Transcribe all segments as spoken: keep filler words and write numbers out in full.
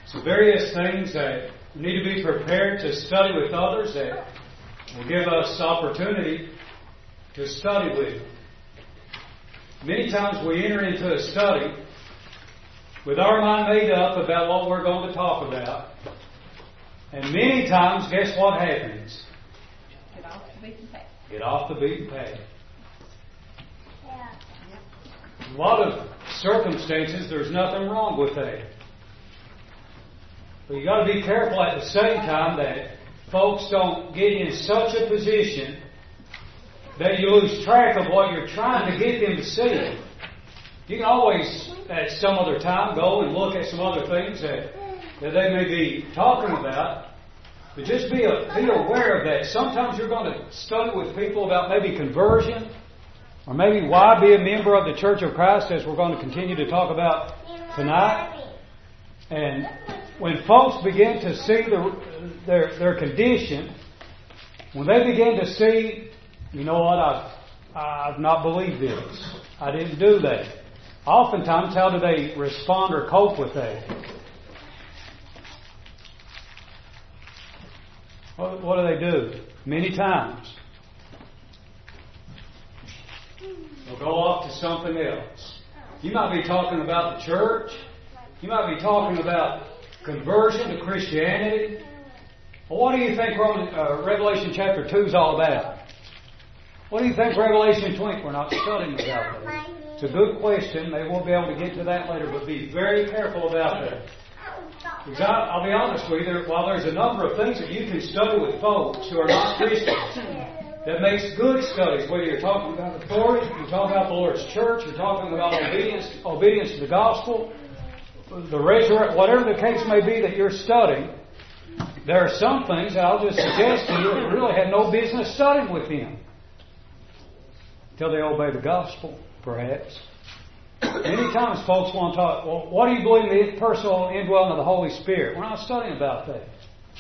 some various things that we need to be prepared to study with others that will give us opportunity to study with. Many times we enter into a study with our mind made up about what we're going to talk about. And many times, guess what happens? Get off the beaten path. Get off the beaten path. A lot of circumstances, there's nothing wrong with that. But you got to be careful at the same time that folks don't get in such a position that you lose track of what you're trying to get them to see. You can always, at some other time, go and look at some other things that, that they may be talking about. But just be, a, be aware of that. Sometimes you're going to study with people about maybe conversion, or maybe why be a member of the Church of Christ, as we're going to continue to talk about tonight. And when folks begin to see the, their, their condition, when they begin to see, you know what, I've, I've not believed this. I didn't do that. Oftentimes, how do they respond or cope with that? What, what do they do? Many times, they'll go off to something else. You might be talking about the church. You might be talking about conversion to Christianity. Well, what do you think Roman, uh, Revelation chapter two is all about? What do you think Revelation twenty? We're not studying about that. It's a good question. Maybe we'll be able to get to that later, but be very careful about that. Because I, I'll be honest with you, while there's a number of things that you can study with folks who are not Christians, that makes good studies, whether you're talking about authority, you're talking about the Lord's church, you're talking about obedience, obedience to the gospel, the resurrection, whatever the case may be that you're studying, there are some things that I'll just suggest to you that really have no business studying with them until they obey the gospel, perhaps. Many times folks want to talk, well, what do you believe in the personal indwelling of the Holy Spirit? We're not studying about that.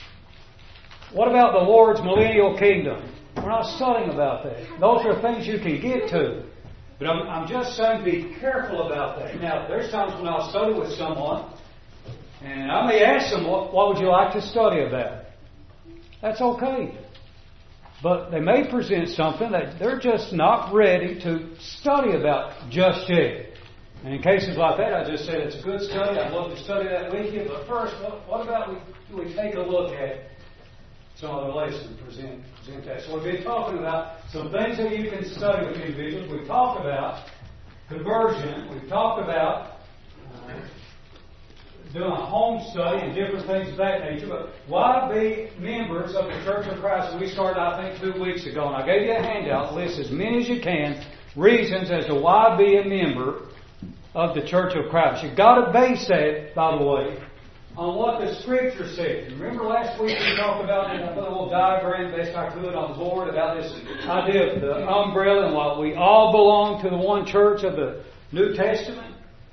What about the Lord's millennial kingdom? We're not studying about that. Those are things you can get to. But I'm, I'm just saying be careful about that. Now, there's times when I'll study with someone, and I may ask them, what, what would you like to study about? That's okay. But they may present something that they're just not ready to study about just yet. And in cases like that, I just said it's a good study. I'd love to study that with you. But first, what, what about we, we take a look at some other lessons and present, present that. So we've been talking about some things that you can study with individuals. We've talked about conversion. We've talked about uh, doing a home study and different things of that nature. But why be members of the Church of Christ? We started, I think, two weeks ago. And I gave you a handout. List as many as you can. Reasons as to why be a member of the Church of Christ. You've got to base that, by the way, on what the Scripture says. Remember last week we talked about, and I put a little diagram best I could on the board about this idea of the umbrella and what we all belong to the one church of the New Testament.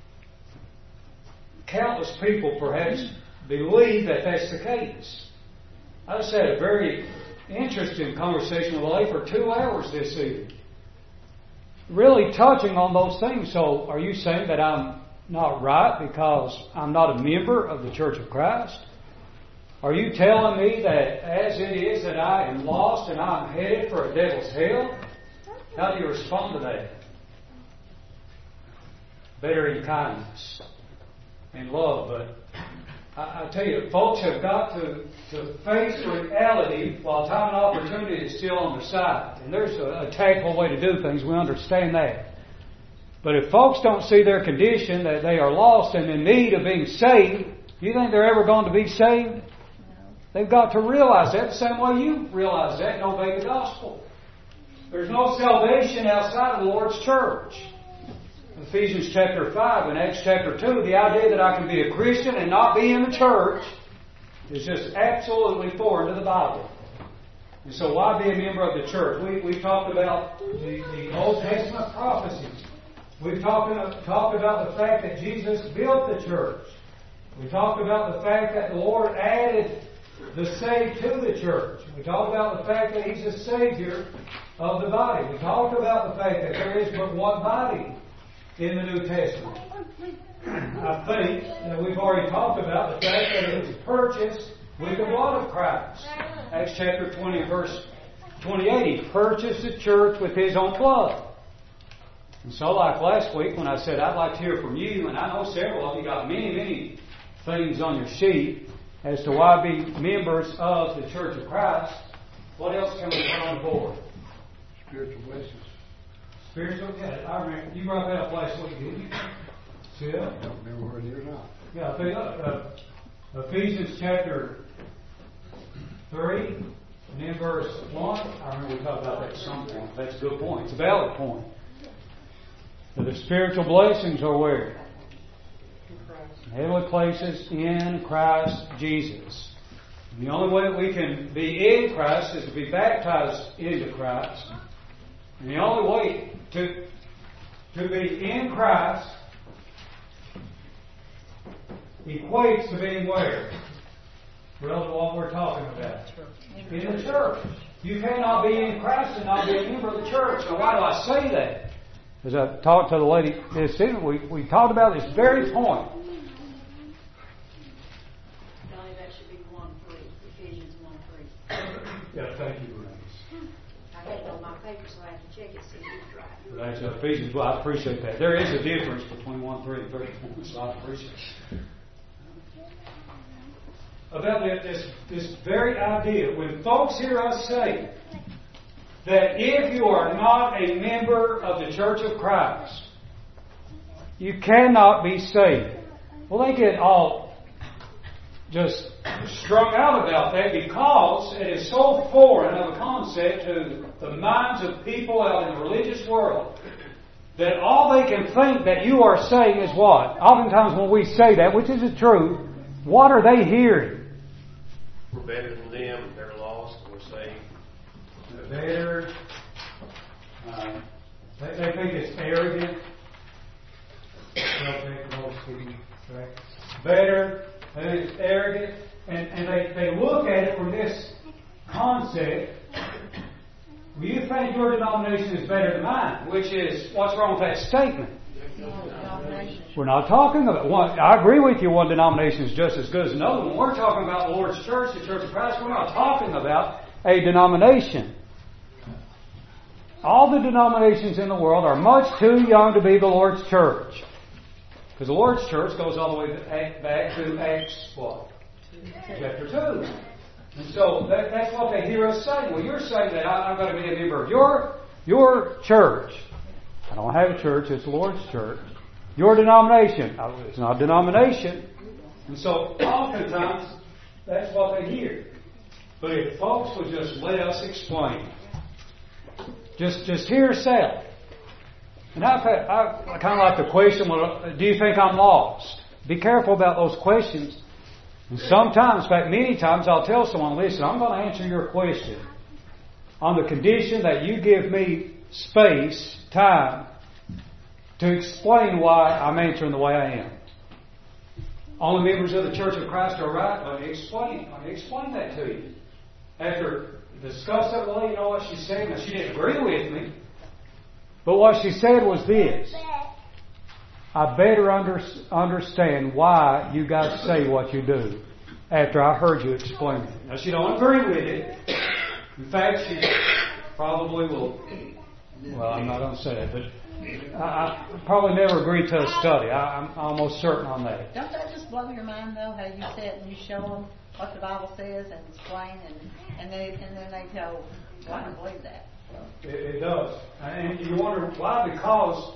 Countless people perhaps believe that that's the case. I just had a very interesting conversation with a lady for two hours this evening, really touching on those things. So are you saying that I'm not right because I'm not a member of the Church of Christ? Are you telling me that as it is that I am lost and I'm headed for a devil's hell? How do you respond to that? Better in kindness and love. But I, I tell you, folks have got to, to face reality while time and opportunity is still on their side. And there's a, a tactful way to do things. We understand that. But if folks don't see their condition, that they are lost and in need of being saved, do you think they're ever going to be saved? No. They've got to realize that the same way you realize that and obey the gospel. There's no salvation outside of the Lord's church. Ephesians chapter five and Acts chapter two, the idea that I can be a Christian and not be in the church is just absolutely foreign to the Bible. And so why be a member of the church? We, we've talked about the, the Old Testament prophecies. We've talked, talked about the fact that Jesus built the church. We talked about the fact that the Lord added the saved to the church. We talked about the fact that He's the Savior of the body. We talked about the fact that there is but one body in the New Testament. I think that we've already talked about the fact that it was purchased with the blood of Christ. Acts chapter twenty, verse twenty-eight. He purchased the church with His own blood. And so like last week when I said I'd like to hear from you, and I know several of you got many, many things on your sheet as to why be members of the Church of Christ, what else can we put on board? Spiritual blessings. Spiritual, yeah, I remember. You brought that up last week, didn't you? See that? I don't remember where it is now. Yeah, I think, uh, uh, Ephesians chapter three, and then verse one. I remember we talked about that at some point. That's a good point. It's a valid point. So the spiritual blessings are where? Heavenly places in Christ Jesus. And the only way that we can be in Christ is to be baptized into Christ. And the only way to, to be in Christ equates to being where? Relative to what we're talking about. In the church. You cannot be in Christ and not be a member of the church. Now why do I say that? As I talked to the lady this evening, we, we talked about this very point. Donnie, that should be one three. Ephesians one three. Yeah, thank you, Bernice. I had it on my paper, so I have to check it, see if it's right. That's uh, Ephesians. Well, I appreciate that. There is a difference between one three and thirty-four, so I appreciate it. About this, this very idea, when folks hear us say that if you are not a member of the Church of Christ, you cannot be saved. Well, they get all just strung out about that because it is so foreign of a concept to the minds of people out in the religious world that all they can think that you are saying is what? Oftentimes when we say that, which is the truth, what are they hearing? We're better than them. They're lost and we're saved. They're better. Um, they, they think it's arrogant. Right? Better. They think it's arrogant. And, and they, they look at it from this concept. Well, you think your denomination is better than mine, which is, what's wrong with that statement? We're not talking about one. I agree with you. One denomination is just as good as another. When we're talking about the Lord's Church, the Church of Christ, we're not talking about a denomination. All the denominations in the world are much too young to be the Lord's Church, because the Lord's Church goes all the way back to Acts what? Chapter two. And so that, that's what they hear us saying. Well, you're saying that I, I've got to be a member of your your church. I don't have a church, it's the Lord's church. Your denomination. It's not a denomination. And so oftentimes that's what they hear. But if folks would just let us explain. Just just hear us out. And I, I, I kind of like the question, well, do you think I'm lost? Be careful about those questions. And sometimes, in fact many times, I'll tell someone, listen, I'm going to answer your question on the condition that you give me space, time, to explain why I'm answering the way I am. All the members of the Church of Christ are right. Let me explain. Let me explain that to you. After discussing it, well, you know what she said. Now, she didn't agree with me. But what she said was this. I better under, understand why you guys say what you do after I heard you explain it. Now, she don't agree with it. In fact, she probably will... Well, I'm not going to say that, but I, I probably never agreed to a study. I, I'm almost certain on that. Don't that just blow your mind, though, how you sit and you show them what the Bible says and explain, and, and, they, and then they go, well, I don't believe that. It, it does. And you wonder why? Because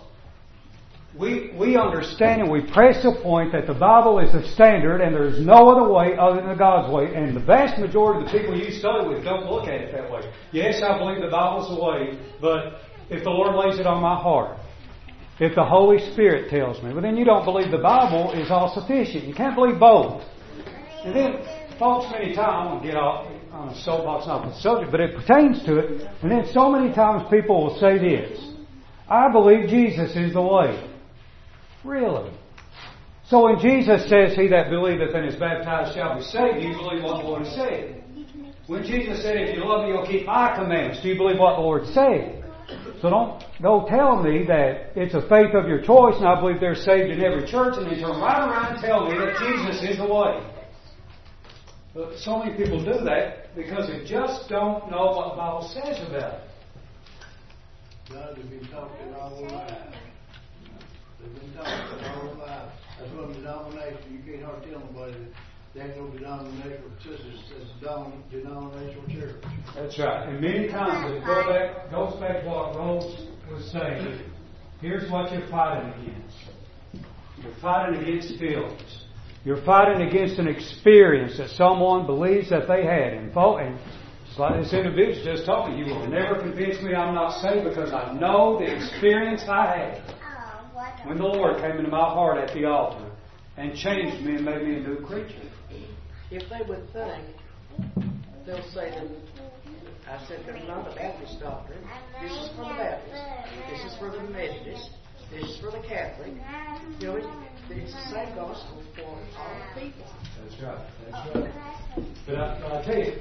we we understand and we press the point that the Bible is the standard and there's no other way other than God's way. And the vast majority of the people you study with don't look at it that way. Yes, I believe the Bible's the way, but if the Lord lays it on my heart, if the Holy Spirit tells me, well, then you don't believe the Bible is all sufficient. You can't believe both. And then, folks, many times, I won't get off on a soapbox, not the subject, but it pertains to it. And then so many times people will say this, I believe Jesus is the way. Really? So when Jesus says, he that believeth and is baptized shall be saved, do you believe what the Lord said? When Jesus said, if you love me, you'll keep my commandments, do you believe what the Lord said? So don't go tell me that it's a faith of your choice and I believe they're saved in every church and then turn right around and tell me that Jesus is the way. But so many people do that because they just don't know what the Bible says about it. God has been talking all their lives. They've been talking all their lives. That's one denomination. You can't hardly tell nobody that they ain't no denominational sisters. It's a denominational church. That's right. And many times it go back, goes back to what Rose was saying. Here's what you're fighting against. You're fighting against feelings. You're fighting against an experience that someone believes that they had. And, and just like this individual just told me, you will never convince me I'm not saved because I know the experience I had when the Lord came into my heart at the altar and changed me and made me a new creature. If they would think, they'll say that I said there's not a Baptist doctrine. This is for the Baptist. This is for the Methodist. This is for the Catholic. You know, it, it's the same gospel for all people. That's right. That's right. But I, I tell you,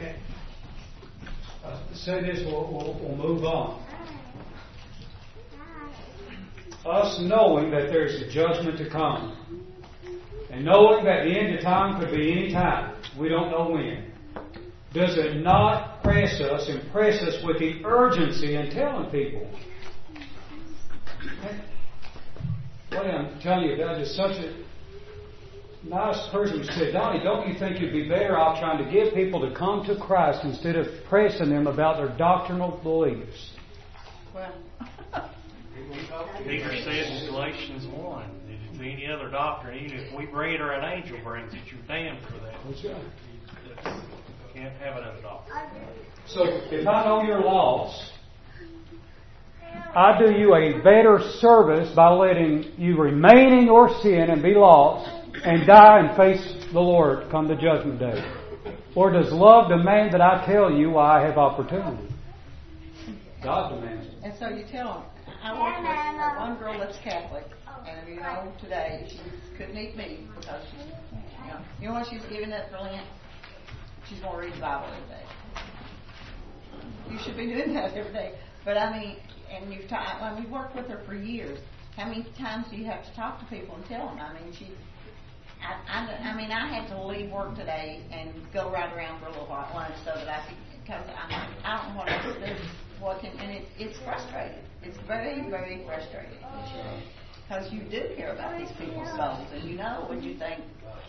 I say this, we'll, we'll, we'll move on. Us knowing that there's a judgment to come, and knowing that the end of time could be any time, we don't know when, does it not press us, impress us with the urgency in telling people? What I'm telling you about is such a nice person who said, Donnie, don't you think you'd be better off trying to get people to come to Christ instead of pressing them about their doctrinal beliefs? Well, Peter says in Galatians one, that if any other doctrine, even if we bring it or an angel brings it, you're damned for that. That's right. That's, you can't have another doctrine. So if I know you're lost, I do you a better service by letting you remain in your sin and be lost and die and face the Lord come the judgment day. Or does love demand that I tell you why I have opportunity? God demands it. and so you tell them, I work with uh, one girl that's Catholic, and you know, today she couldn't eat meat because she's, you know, you know what she's giving up for Lent? She's going to read the Bible every day. You should be doing that every day. But I mean, and you've ta- I mean, we've worked with her for years. How many times do you have to talk to people and tell them? I mean, she, I, I, I mean, I had to leave work today and go right around for a little while lunch so that I could, because I'm like, I don't know what else to do. What can, and it's it's frustrating. It's very, very frustrating. Because you do care about these people's souls, and you know when you think,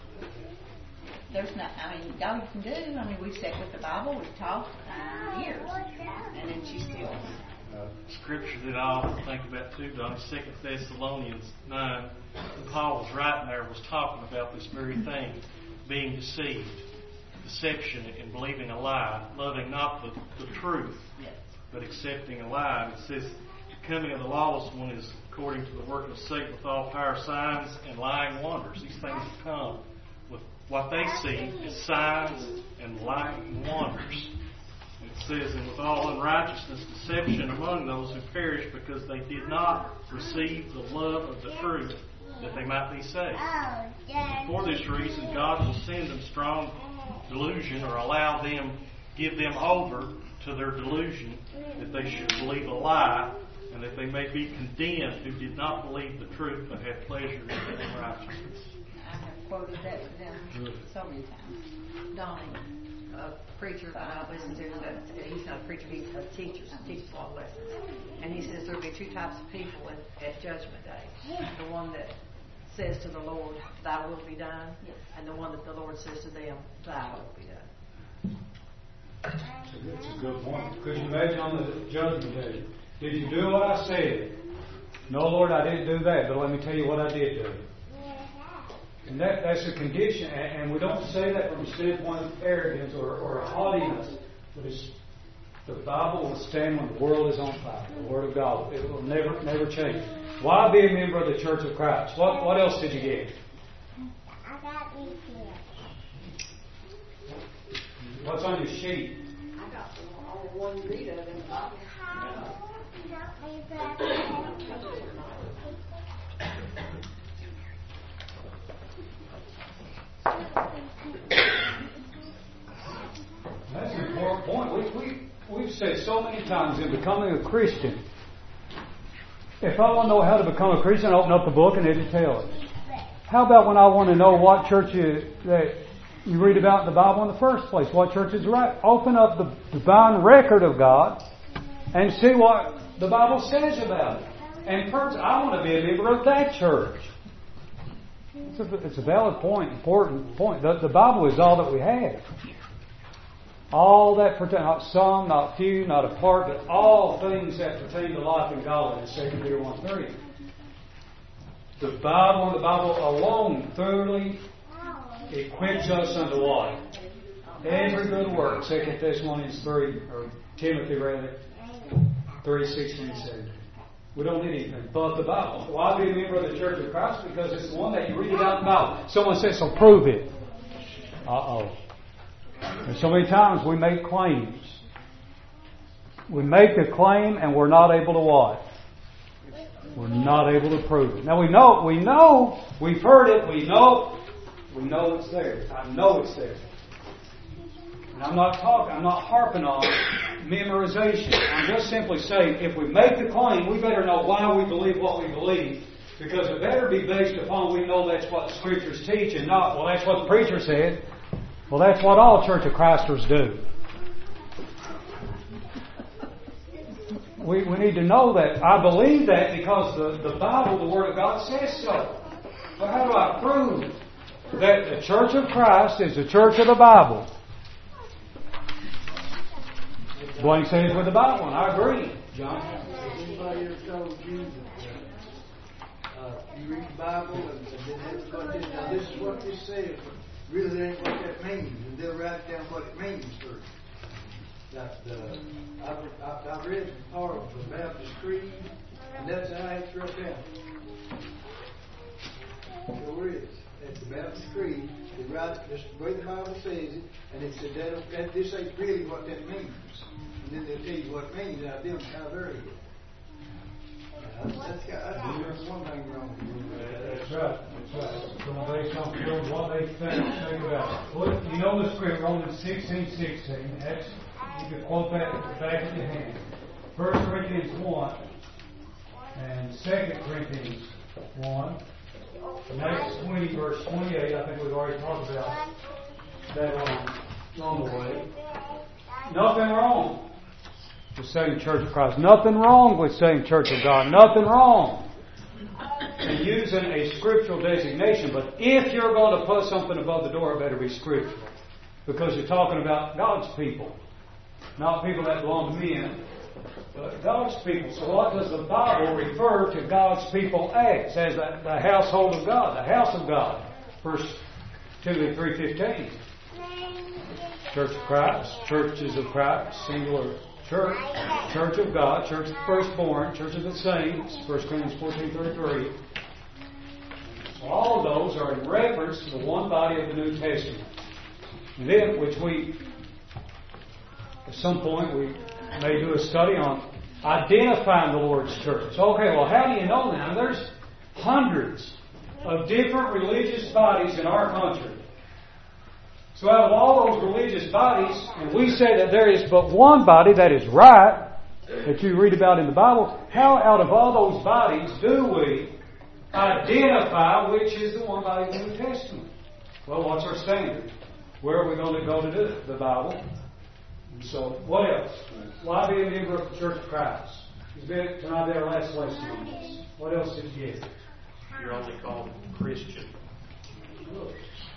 there's not, I mean, all you can do, I mean, we've sat with the Bible, we've talked for years, and then she still. Scripture that I often think about too, Don, Second Thessalonians nine, Paul was writing there, was talking about this very thing, being deceived, deception and believing a lie, loving not the, the truth, Yes. but accepting a lie. And it says, the coming of the lawless one is according to the work of Satan with all power, signs, and lying wonders. These things come with what they see as signs and lying wonders. It says, and with all unrighteousness, deception among those who perish because they did not receive the love of the truth that they might be saved. And for this reason, God will send them strong delusion or allow them, give them over to their delusion that they should believe a lie and that they may be condemned who did not believe the truth but had pleasure in unrighteousness. I have quoted that to them so many times. Donnie, a preacher that I listen to, that he's not a preacher, he's a teacher, he teaches law lessons. And he says there'll be two types of people at, at Judgment Day. The one that says to the Lord, thy will be done, Yes. and the one that the Lord says to them, thy will be done. That's a good point. Could you imagine on the judgment day? Did you do what I said? No, Lord, I didn't do that, but let me tell you what I did do. And that, that's a condition, and, and we don't say that from a standpoint of arrogance or, or haughtiness, but it's, the Bible will stand when the world is on fire. The Word of God, it will never, never change. Why be a member of the Church of Christ? What, what else did you get? I got these here. What's on your sheet? I got the only one read of it in the Bible. That's an important point. We, we, we've said so many times in becoming a Christian If I want to know how to become a Christian, I open up the book and it'll tell us. How about when I want to know what church you, that you read about in the Bible in the first place? What church is right? Open up the divine record of God and see what the Bible says about it. And first, I want to be a member of that church. It's a, it's a valid point, important point. The, the Bible is all that we have. All that pertain, not some, not few, not a part, but all things that pertain to life and godliness. Second Peter one three. The Bible and the Bible alone thoroughly equips us unto what? Every good work. Second Thessalonians three, or Timothy rather, three, sixteen, seventeen. We don't need anything but the Bible. Why be a member of the Church of Christ? Because it's the one that you read about in the Bible. Someone says, so prove it. Uh-oh. And so many times we make claims. We make a claim and we're not able to what? We're not able to prove it. Now we know, we know, we've heard it, we know, we know it's there. I know it's there. And I'm not talking, I'm not harping on memorization. I'm just simply saying, if we make the claim, we better know why we believe what we believe. Because it better be based upon we know that's what the Scriptures teach and not, well, that's what the preacher said. Well, that's what all Church of Christers do. We, we need to know that. I believe that because the, the Bible, the Word of God, says so. But how do I prove that the Church of Christ is the Church of the Bible? Blank says with the Bible, and I agree. John? Has anybody ever told you that uh, you read the Bible and, and then have got this, now this is what this says, but really that ain't what that means, and they'll write down what it means first. That, uh, I've, I've, I've read part of the Baptist Creed, and that's how it's written down. There is. At the Baptist Creed, they write just the way the Bible says it, and it said that, that this ain't really what that means. And then they'll tell you what it means, and I them how very good. That's, that's, that's, that's one thing wrong with you. That's right. That's right. So based on what they think, think about it. Well, you know the script, Romans sixteen sixteen. That's, you can quote that at the back of your hand. First Corinthians one and Second Corinthians one. Next twenty, verse twenty-eight. I think we've already talked about that on, on the way. Nothing wrong with saying Church of Christ. Nothing wrong with saying Church of God. Nothing wrong in using a scriptural designation. But if you're going to put something above the door, it better be scriptural. Because you're talking about God's people. Not people that belong to men, but God's people. So what does the Bible refer to God's people as? As the, the household of God, the house of God. First Timothy three fifteen. Church of Christ, churches of Christ, singular church, church of God, church of the firstborn, church of the saints, First Corinthians fourteen thirty-three. So all of those are in reference to the one body of the New Testament. And then, which we, at some point, we may do a study on identifying the Lord's church. Okay, well, how do you know now? There's hundreds of different religious bodies in our country. So out of all those religious bodies, and we say that there is but one body that is right, that you read about in the Bible, how out of all those bodies do we identify which is the one body in the New Testament? Well, what's our standard? Where are we going to go to do it? The Bible. And so, what else? Why be a member of the Church of Christ? It's been tonight our last lesson on this. What else did you get? You're only called Christian. Look.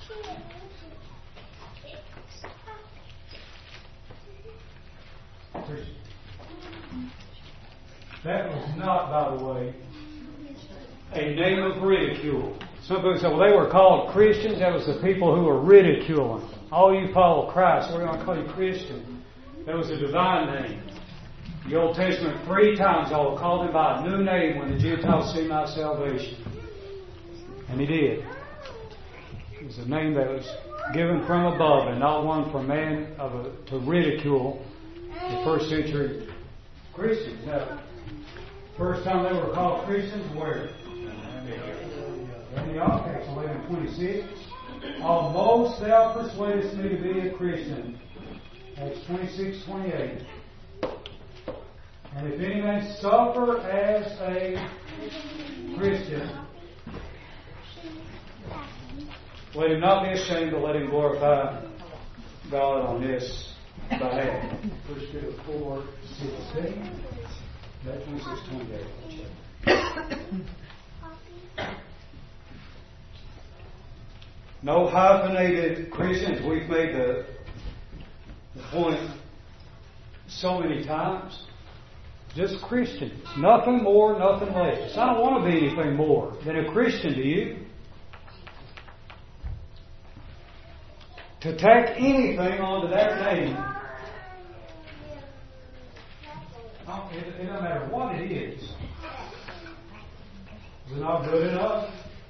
That was not, by the way, a name of ridicule. Some people say, well, they were called Christians. That was the people who were ridiculing. Oh, you follow Christ. We're going to call you Christian. That was a divine name. The Old Testament, three times I will call him by a new name when the Gentiles see my salvation. And he did. It was a name that was given from above and not one for man of a, to ridicule the first century Christians. Now, first time they were called Christians, where? Antioch, Acts eleven twenty-six. Almost thou persuadest me to be a Christian. Acts twenty-six twenty-eight. And if any man suffer as a Christian, let him not be ashamed, but let him glorify God on this behalf. First Peter four sixteen. That's twenty-six twenty-eight. No hyphenated Christians. We've made the, the point so many times. Just Christians. Nothing more, nothing less. I don't want to be anything more than a Christian, do you? To tack anything onto that name, oh, it, it doesn't matter what it is. Is it not good enough?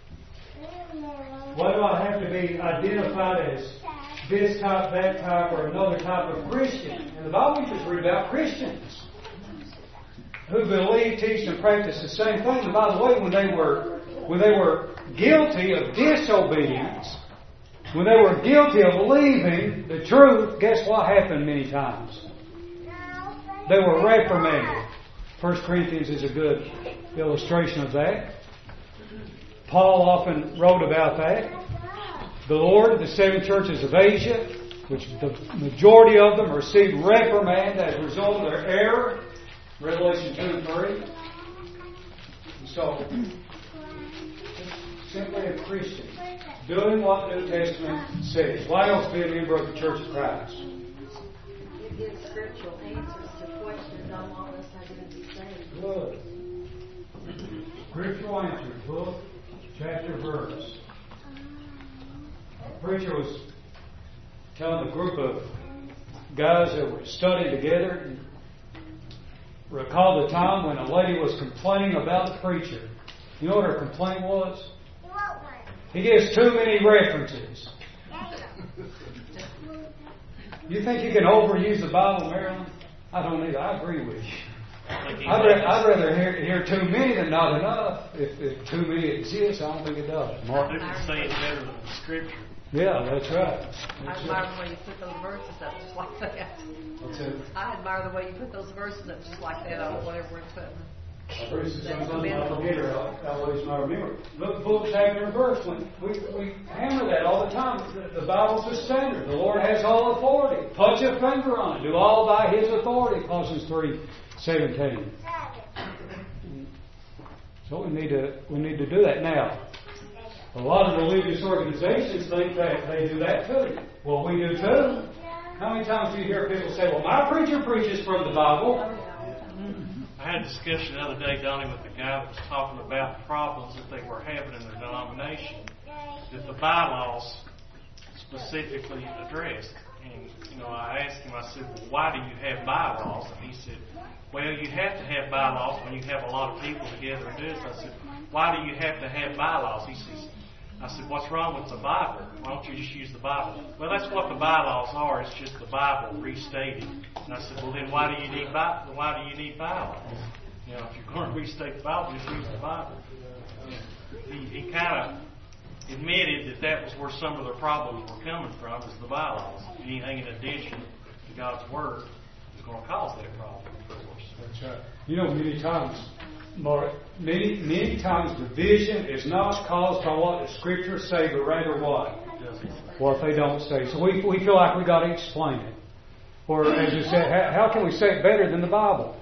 Why do I have to be identified as this type, that type, or another type of Christian? And the Bible just read about Christians who believe, teach, and practice the same thing. And by the way, when they were when they were guilty of disobedience, when they were guilty of leaving the truth, guess what happened many times? They were reprimanded. First Corinthians is a good illustration of that. Paul often wrote about that. The Lord, the seven churches of Asia, which the majority of them received reprimand as a result of their error. Revelation two and three. So, simply a Christian, doing what the New Testament says. Why else be a member of the Church of Christ? You give scriptural answers to questions on all this identity saved. Good. Scriptural answers, book, chapter, verse. A preacher was telling a group of guys that were studying together, recalled the time when a lady was complaining about the preacher. You know what her complaint was? He gives too many references. You think you can overuse the Bible, Marilyn? I don't either. I agree with you. I'd, ra- I'd rather hear, hear too many than not enough. If, if too many exists, I don't think it does. Mark? You can say it better than the Scripture. Yeah, that's right. I That's admire right. the way you put those verses up just like that. What's it? I admire the way you put those verses up just like that on whatever we're putting. Verses sometimes I forget or I always not remember. Look, book, chapter, and verse. When we, we hammer that all the time. The, the Bible's the standard. The Lord has all authority. Punch a finger on it. Do all by His authority. Colossians three seventeen. So we need to we need to do that now. A lot of religious organizations think that they do that too. Well, we do too. How many times do you hear people say, "Well, my preacher preaches from the Bible"? I had a discussion the other day, Donnie, with a guy that was talking about problems that they were having in their denomination that the bylaws specifically addressed. And, you know, I asked him, I said, well, why do you have bylaws? And he said, well, you have to have bylaws when you have a lot of people together and do this. I said, why do you have to have bylaws? He says, I said, what's wrong with the Bible? Why don't you just use the Bible? Well, that's what the bylaws are. It's just the Bible restated. And I said, well, then why do you need by, why do you need bylaws? You know, if you're going to restate the Bible, just use the Bible. He, he kind of admitted that that was where some of their problems were coming from, is the bylaws. Anything in addition to God's Word is going to cause that problem, of course. That's right. You know, many times, Mark, many, many times division is not caused by what the Scriptures say, but rather what? What they don't say. So we, we feel like we've got to explain it. Or, as you said, how, how can we say it better than the Bible?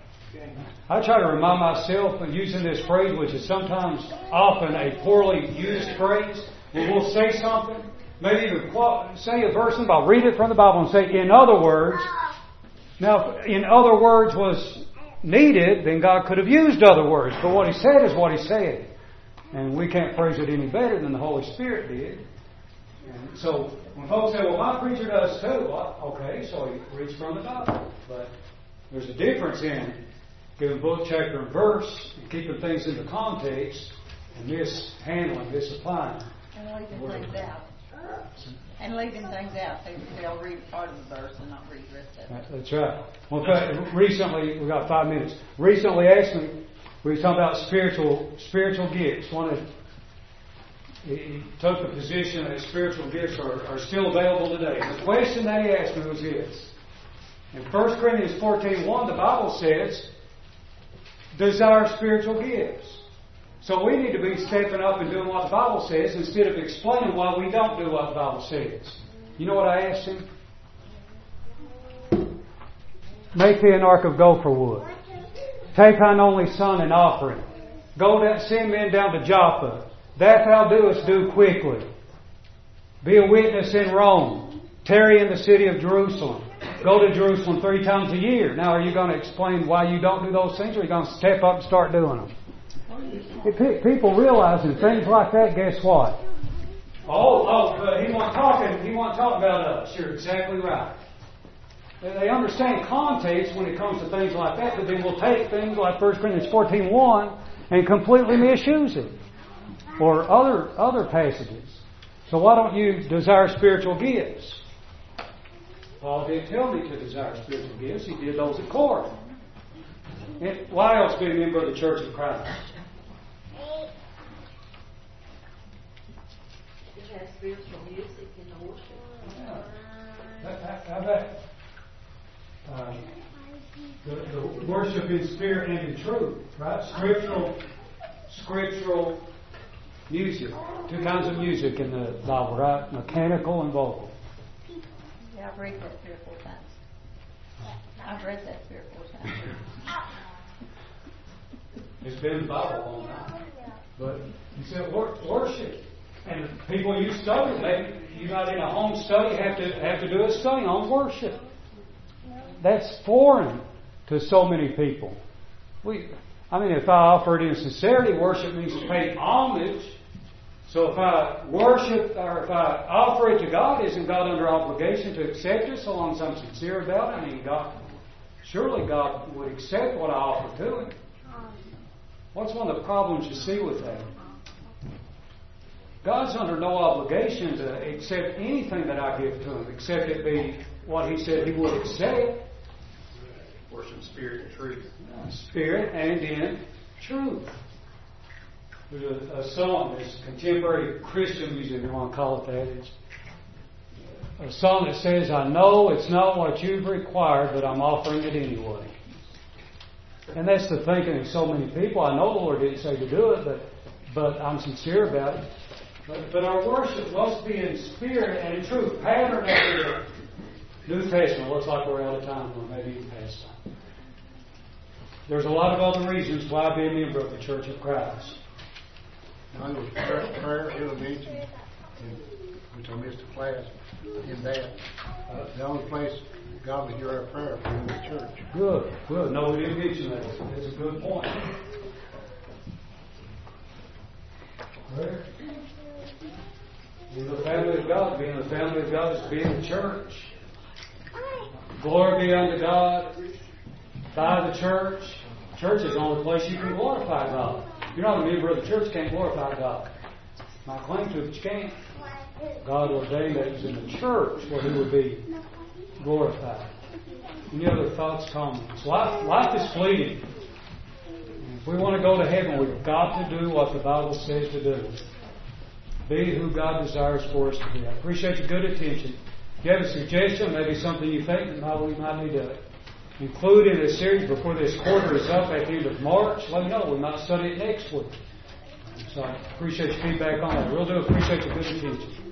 I try to remind myself of using this phrase, which is sometimes often a poorly used phrase. When we'll say something, maybe even quote, say a verse, and I'll read it from the Bible and say, in other words. Now, if in other words was needed, then God could have used other words. But what He said is what He said. And we can't phrase it any better than the Holy Spirit did. And so when folks say, well, my preacher does too. Well, okay, so he reads from the Bible. But there's a difference in giving book, chapter, and verse, and keeping things in the context, and mishandling, misapplying. And leaving things out. And leaving things out. They, they'll read part of the verse and not read the rest of it. That's right. Well, in fact, recently, we've got five minutes. Recently, actually, we were talking about spiritual spiritual gifts. One of he, he took the position that spiritual gifts are, are still available today. The question that he asked me was this: In First Corinthians fourteen one, the Bible says, desire spiritual gifts. So we need to be stepping up and doing what the Bible says instead of explaining why we don't do what the Bible says. You know what I asked him? Make thee an ark of gopher wood. Take thine only son and offer him. Go down, send men down to Joppa. That thou doest, do quickly. Be a witness in Rome. Tarry in the city of Jerusalem. Go to Jerusalem three times a year. Now, are you going to explain why you don't do those things, or are you going to step up and start doing them? If people realizing things like that, guess what? Oh, oh, but he wasn't talking. He wasn't talking about us. You're exactly right. They understand context when it comes to things like that, but then we'll take things like First Corinthians fourteen one and completely misuse it, or other other passages. So why don't you desire spiritual gifts? Paul didn't tell me to desire spiritual gifts. He did those at Corinth. And why else be a member of the Church of Christ? It has spiritual music and worship. Yeah. How about uh, the, the worship in spirit and in truth, right? Scriptural, scriptural music. Two kinds of music in the Bible, right? Mechanical and vocal. Yeah, I've read that three or four times. I've read that three or four times. It's been in the Bible a long time. But you said wor- worship. And people you study, maybe you're not in a home study, have to have to do a study on worship. That's foreign to so many people. We, I mean, if I offer it in sincerity, worship means to pay homage. So if I worship or if I offer it to God, isn't God under obligation to accept it so long as I'm sincere about it? I mean, God, surely God would accept what I offer to Him. What's one of the problems you see with that? God's under no obligation to accept anything that I give to Him, except it be what He said He would accept. Worship spirit and truth. Spirit and in truth. There's a, a song, this contemporary Christian music, if you want to call it that. It's a song that says, I know it's not what you've required, but I'm offering it anyway. And that's the thinking of so many people. I know the Lord didn't say to do it, but but I'm sincere about it. But, but our worship must be in spirit and in truth. Pattern after the New Testament. Looks like we're out of time, or maybe even past time. There's a lot of other reasons why I be a member of the Church of Christ. I know prayer, prayer intervention, which I missed a class in that. Uh, the only place God will hear our prayer is in the church. Good, good. No, we didn't mention that. That's a good point. Prayer. In the family of God, being the family of God is to be in the church. Glory be unto God by the church. Church is the only place you can glorify God. If you're not a member of the church, you can't glorify God. My claim to it, but you can't. God ordained that it was in the church where He would be glorified. Any other thoughts, comments? Life, life is fleeting. If we want to go to heaven, we've got to do what the Bible says to do. Be who God desires for us to be. I appreciate your good attention. If you have a suggestion, maybe something you think that we might need to include in this series before this quarter is up at the end of March, let me know. We might study it next week. So I appreciate your feedback on that. We'll do appreciate your good attention.